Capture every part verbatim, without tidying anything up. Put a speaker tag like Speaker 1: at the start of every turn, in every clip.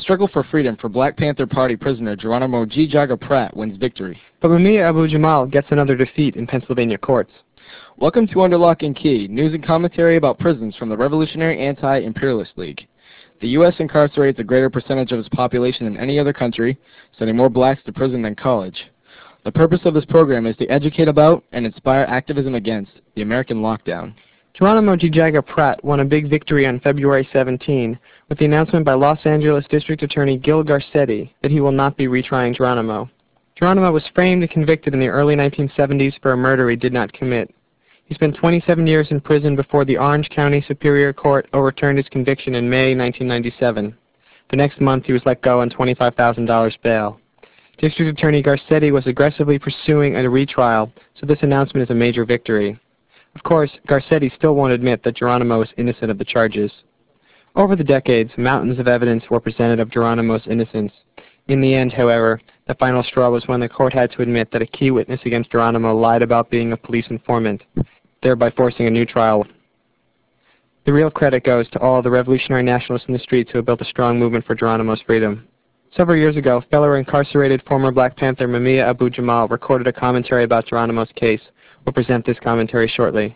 Speaker 1: struggle for freedom for Black Panther Party prisoner Geronimo G. Jaga Pratt wins victory.
Speaker 2: But Mumia Abu-Jamal gets another defeat in Pennsylvania courts.
Speaker 1: Welcome to Under Lock and Key, news and commentary about prisons from the Revolutionary Anti-Imperialist League. The U S incarcerates a greater percentage of its population than any other country, sending more blacks to prison than college. The purpose of this program is to educate about and inspire activism against the American lockdown.
Speaker 2: Geronimo G. Jaga Pratt won a big victory on February seventeenth with the announcement by Los Angeles District Attorney Gil Garcetti that he will not be retrying Geronimo. Geronimo was framed and convicted in the early nineteen seventies for a murder he did not commit. He spent twenty-seven years in prison before the Orange County Superior Court overturned his conviction in May nineteen ninety-seven. The next month he was let go on twenty-five thousand dollars bail. District Attorney Garcetti was aggressively pursuing a retrial, so this announcement is a major victory. Of course, Garcetti still won't admit that Geronimo is innocent of the charges. Over the decades, mountains of evidence were presented of Geronimo's innocence. In the end, however, the final straw was when the court had to admit that a key witness against Geronimo lied about being a police informant, thereby forcing a new trial. The real credit goes to all the revolutionary nationalists in the streets who have built a strong movement for Geronimo's freedom. Several years ago, fellow incarcerated former Black Panther Mumia Abu-Jamal recorded a commentary about Geronimo's case. We'll present this commentary shortly.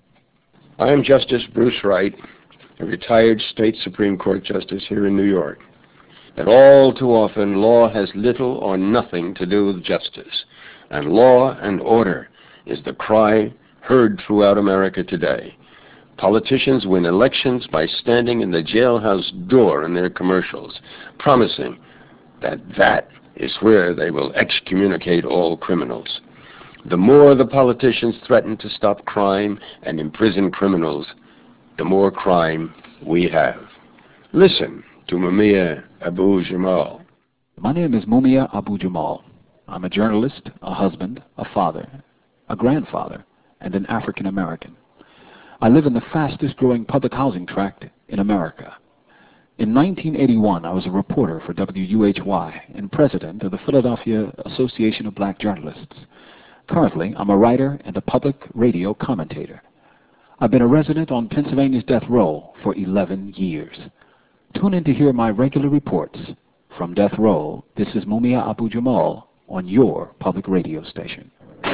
Speaker 3: I am Justice Bruce Wright, a retired state Supreme Court justice here in New York. And all too often, law has little or nothing to do with justice. And law and order is the cry heard throughout America today. Politicians win elections by standing in the jailhouse door in their commercials, promising that that is where they will excommunicate all criminals. The more the politicians threaten to stop crime and imprison criminals, the more crime we have. Listen to Mumia Abu-Jamal.
Speaker 4: My name is Mumia Abu-Jamal. I'm a journalist, a husband, a father, a grandfather, and an African American. I live in the fastest growing public housing tract in America. In nineteen eighty-one, I was a reporter for W U H Y and president of the Philadelphia Association of Black Journalists. Currently, I'm a writer and a public radio commentator. I've been a resident on Pennsylvania's death row for eleven years. Tune in to hear my regular reports from death row. This is Mumia Abu-Jamal on your public radio station.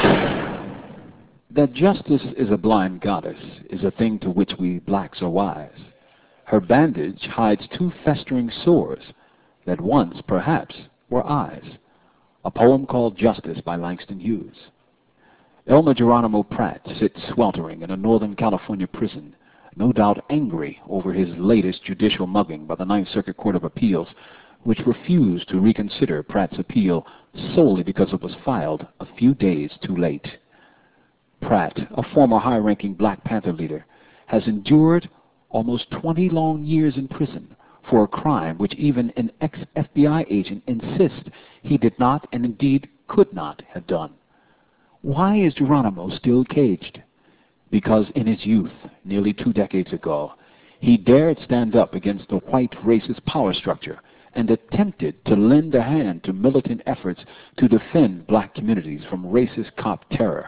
Speaker 4: That justice is a blind goddess is a thing to which we blacks are wise. Her bandage hides two festering sores that once, perhaps, were eyes. A poem called Justice by Langston Hughes. Elmer Geronimo Pratt sits sweltering in a Northern California prison, no doubt angry over his latest judicial mugging by the Ninth Circuit Court of Appeals, which refused to reconsider Pratt's appeal solely because it was filed a few days too late. Pratt, a former high-ranking Black Panther leader, has endured almost twenty long years in prison for a crime which even an ex-F B I agent insists he did not and indeed could not have done. Why is Geronimo still caged? Because in his youth, nearly two decades ago, he dared stand up against the white racist power structure and attempted to lend a hand to militant efforts to defend black communities from racist cop terror.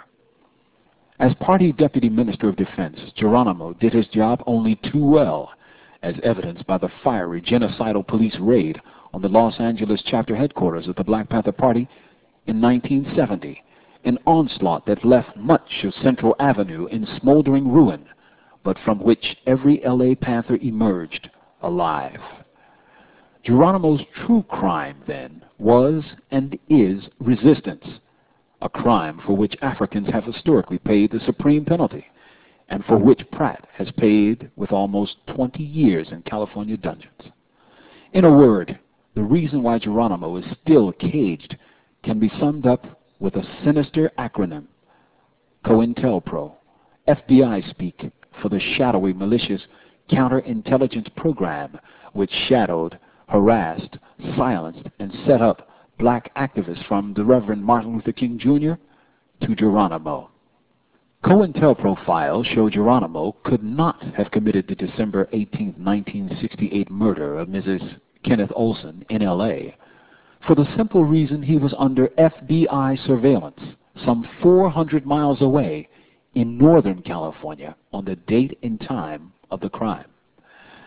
Speaker 4: As Party Deputy Minister of Defense, Geronimo did his job only too well, as evidenced by the fiery genocidal police raid on the Los Angeles chapter headquarters of the Black Panther Party in nineteen seventy, an onslaught that left much of Central Avenue in smoldering ruin, but from which every L A Panther emerged alive. Geronimo's true crime, then, was and is resistance, a crime for which Africans have historically paid the supreme penalty, and for which Pratt has paid with almost twenty years in California dungeons. In a word, the reason why Geronimo is still caged can be summed up with a sinister acronym, COINTELPRO, F B I speak for the shadowy malicious counterintelligence program which shadowed, harassed, silenced, and set up black activists from the Reverend Martin Luther King Junior to Geronimo. COINTELPRO files show Geronimo could not have committed the December eighteenth, nineteen sixty-eight murder of Missus Kenneth Olson in L A for the simple reason he was under F B I surveillance some four hundred miles away in Northern California on the date and time of the crime.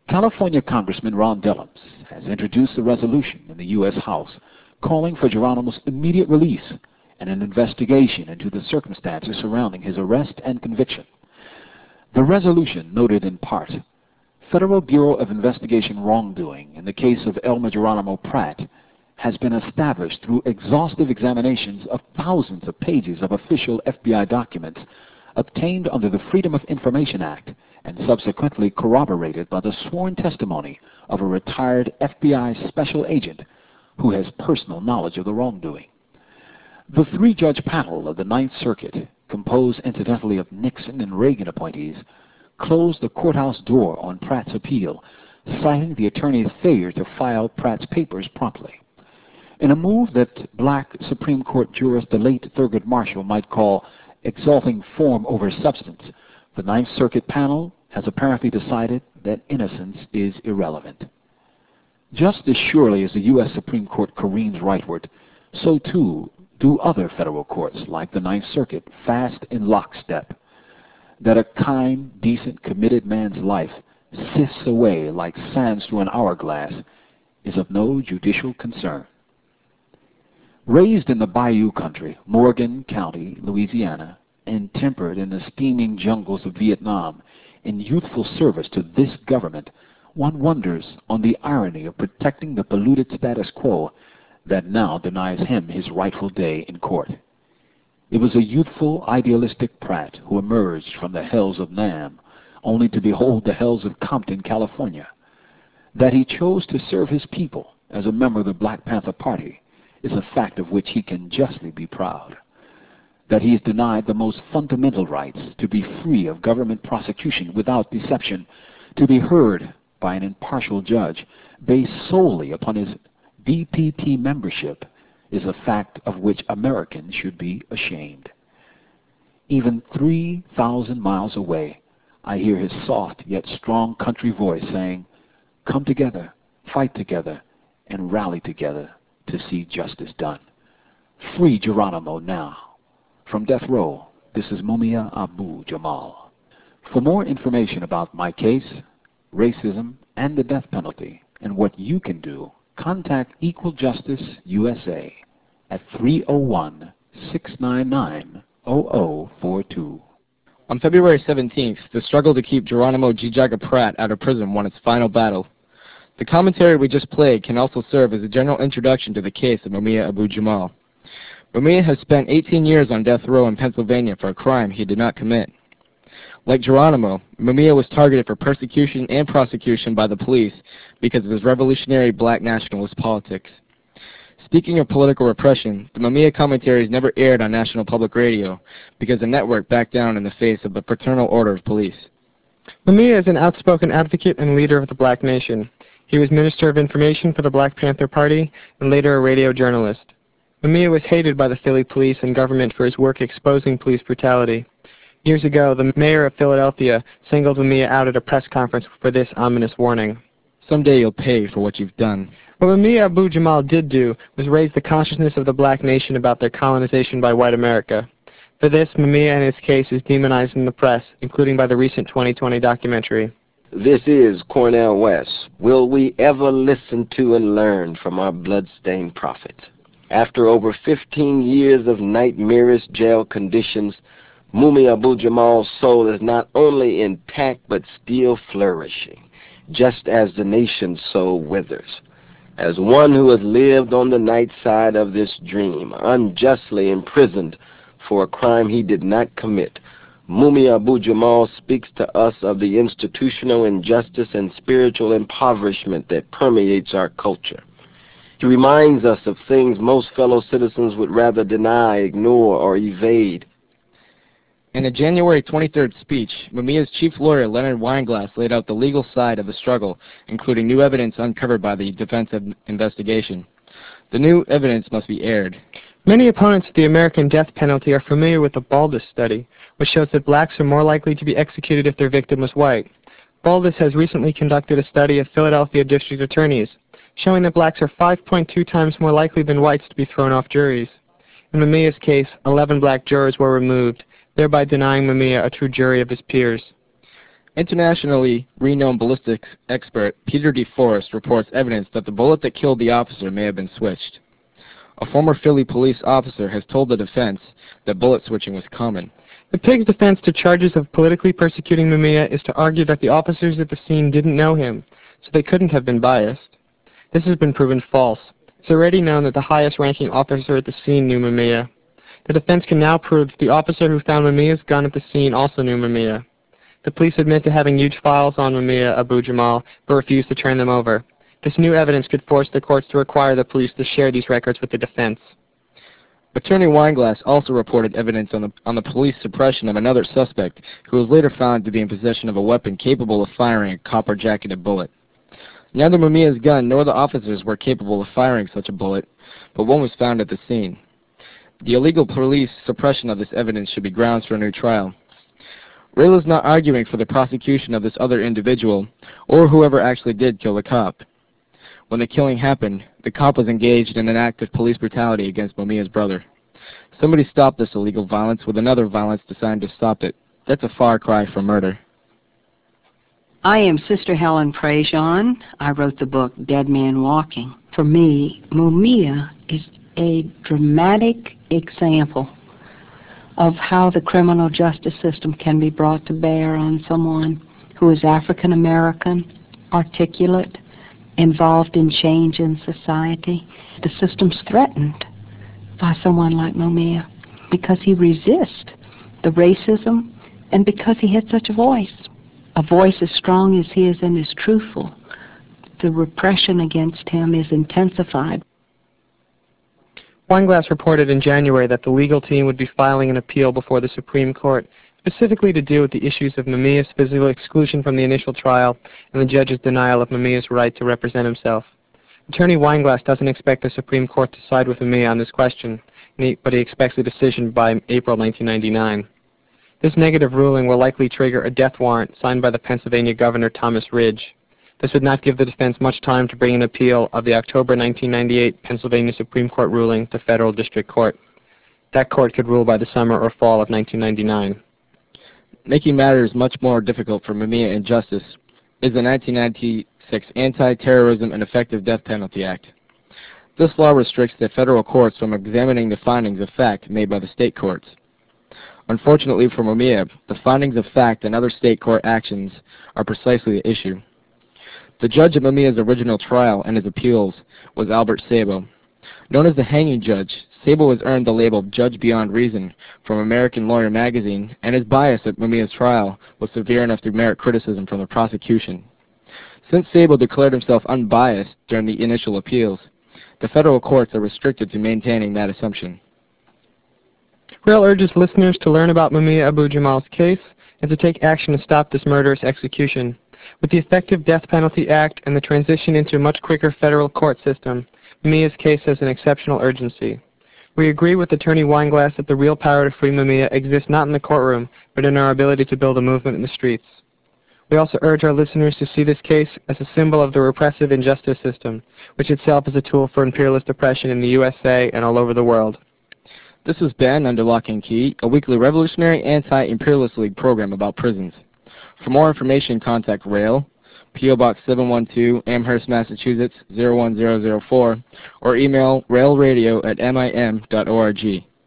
Speaker 4: California Congressman Ron Dellums has introduced a resolution in the U S House calling for Geronimo's immediate release and an investigation into the circumstances surrounding his arrest and conviction. The resolution noted in part, Federal Bureau of Investigation wrongdoing in the case of Elmer Geronimo Pratt has been established through exhaustive examinations of thousands of pages of official F B I documents obtained under the Freedom of Information Act and subsequently corroborated by the sworn testimony of a retired F B I special agent who has personal knowledge of the wrongdoing. The three-judge panel of the Ninth Circuit, composed incidentally of Nixon and Reagan appointees, closed the courthouse door on Pratt's appeal, citing the attorney's failure to file Pratt's papers promptly. In a move that black Supreme Court jurist the late Thurgood Marshall might call exalting form over substance, the Ninth Circuit panel has apparently decided that innocence is irrelevant. Just as surely as the U S Supreme Court careens rightward, so too do other federal courts like the Ninth Circuit fast in lockstep. That a kind, decent, committed man's life sifts away like sands through an hourglass is of no judicial concern. Raised in the Bayou Country, Morgan County, Louisiana, and tempered in the steaming jungles of Vietnam, in youthful service to this government, one wonders on the irony of protecting the polluted status quo that now denies him his rightful day in court. It was a youthful, idealistic Pratt who emerged from the hells of Nam, only to behold the hells of Compton, California. That he chose to serve his people as a member of the Black Panther Party is a fact of which he can justly be proud. That he is denied the most fundamental rights to be free of government prosecution without deception, to be heard by an impartial judge based solely upon his D P P membership, is a fact of which Americans should be ashamed. Even three thousand miles away, I hear his soft yet strong country voice saying, "Come together, fight together, and rally together to see justice done." Free Geronimo now. From death row, this is Mumia Abu-Jamal. For more information about my case, racism, and the death penalty, and what you can do, contact Equal Justice U S A at three oh one, six nine nine, oh oh four two.
Speaker 1: On February seventeenth, the struggle to keep Geronimo Jijaga Pratt out of prison won its final battle. The commentary we just played can also serve as a general introduction to the case of Mumia Abu-Jamal. Mumia has spent eighteen years on death row in Pennsylvania for a crime he did not commit. Like Geronimo, Mumia was targeted for persecution and prosecution by the police because of his revolutionary black nationalist politics. Speaking of political repression, the Mumia commentaries never aired on National Public Radio because the network backed down in the face of the fraternal order of police.
Speaker 2: Mumia is an outspoken advocate and leader of the black nation. He was Minister of Information for the Black Panther Party and later a radio journalist. Mumia was hated by the Philly police and government for his work exposing police brutality. Years ago, the mayor of Philadelphia singled Mumia out at a press conference for this ominous warning.
Speaker 1: Someday you'll pay for what you've done.
Speaker 2: What Mumia Abu-Jamal did do was raise the consciousness of the black nation about their colonization by white America. For this, Mumia and his case is demonized in the press, including by the recent twenty twenty documentary.
Speaker 3: This is Cornel West. Will we ever listen to and learn from our blood-stained prophets? After over fifteen years of nightmarish jail conditions, Mumia Abu-Jamal's soul is not only intact but still flourishing, just as the nation's soul withers. As one who has lived on the night side of this dream, unjustly imprisoned for a crime he did not commit, Mumia Abu-Jamal speaks to us of the institutional injustice and spiritual impoverishment that permeates our culture. He reminds us of things most fellow citizens would rather deny, ignore, or evade.
Speaker 1: In a January twenty-third speech, Mumia's chief lawyer, Leonard Weinglass, laid out the legal side of the struggle, including new evidence uncovered by the defense investigation. The new evidence must be aired.
Speaker 2: Many opponents of the American death penalty are familiar with the Baldus study, which shows that blacks are more likely to be executed if their victim was white. Baldus has recently conducted a study of Philadelphia district attorneys, showing that blacks are five point two times more likely than whites to be thrown off juries. In Mumia's case, eleven black jurors were removed, thereby denying Mumia a true jury of his peers.
Speaker 1: Internationally renowned ballistics expert Peter DeForest reports evidence that the bullet that killed the officer may have been switched. A former Philly police officer has told the defense that bullet switching was common.
Speaker 2: The Pig's defense to charges of politically persecuting Mumia is to argue that the officers at the scene didn't know him, so they couldn't have been biased. This has been proven false. It's already known that the highest-ranking officer at the scene knew Mumia. The defense can now prove that the officer who found Mumia's gun at the scene also knew Mumia. The police admit to having huge files on Mumia Abu Jamal, but refuse to turn them over. This new evidence could force the courts to require the police to share these records with the defense.
Speaker 1: Attorney Weinglass also reported evidence on the, on the police suppression of another suspect who was later found to be in possession of a weapon capable of firing a copper-jacketed bullet. Neither Mumia's gun nor the officers were capable of firing such a bullet, but one was found at the scene. The illegal police suppression of this evidence should be grounds for a new trial. Rail is not arguing for the prosecution of this other individual, or whoever actually did kill the cop. When the killing happened, the cop was engaged in an act of police brutality against Mumia's brother. Somebody stopped this illegal violence with another violence designed to stop it. That's a far cry from murder.
Speaker 5: I am Sister Helen Prejean. I wrote the book Dead Man Walking. For me, Mumia is a dramatic example of how the criminal justice system can be brought to bear on someone who is African American, articulate, involved in change in society. The system's threatened by someone like Mumia because he resists the racism and because he had such a voice. A voice as strong as his and as truthful. The repression against him is intensified.
Speaker 2: Weinglass reported in January that the legal team would be filing an appeal before the Supreme Court, specifically to deal with the issues of Mumia's physical exclusion from the initial trial and the judge's denial of Mumia's right to represent himself. Attorney Weinglass doesn't expect the Supreme Court to side with Mumia on this question, but he expects a decision by April nineteen ninety-nine. This negative ruling will likely trigger a death warrant signed by the Pennsylvania Governor Thomas Ridge. This would not give the defense much time to bring an appeal of the October nineteen ninety-eight Pennsylvania Supreme Court ruling to federal district court. That court could rule by the summer or fall of nineteen ninety-nine.
Speaker 1: Making matters much more difficult for Mumia and justice is the nineteen ninety-six Anti-Terrorism and Effective Death Penalty Act. This law restricts the federal courts from examining the findings of fact made by the state courts. Unfortunately for Mumia, the findings of fact and other state court actions are precisely the issue. The judge of Mumia's original trial and his appeals was Albert Sabo. Known as the hanging judge, Sabo has earned the label Judge Beyond Reason from American Lawyer magazine, and his bias at Mumia's trial was severe enough to merit criticism from the prosecution. Since Sabo declared himself unbiased during the initial appeals, the federal courts are restricted to maintaining that assumption.
Speaker 2: Rail urges listeners to learn about Mumia Abu Jamal's case and to take action to stop this murderous execution. With the Effective Death Penalty Act and the transition into a much quicker federal court system, Mumia's case has an exceptional urgency. We agree with Attorney Weinglass that the real power to free Mumia exists not in the courtroom, but in our ability to build a movement in the streets. We also urge our listeners to see this case as a symbol of the repressive injustice system, which itself is a tool for imperialist oppression in the U S A and all over the world.
Speaker 1: This has been Under Lock and Key, a weekly revolutionary anti-imperialist league program about prisons. For more information, contact Rail, P O Box seven one two, Amherst, Massachusetts zero one zero zero four, or email railradio at mim dot org.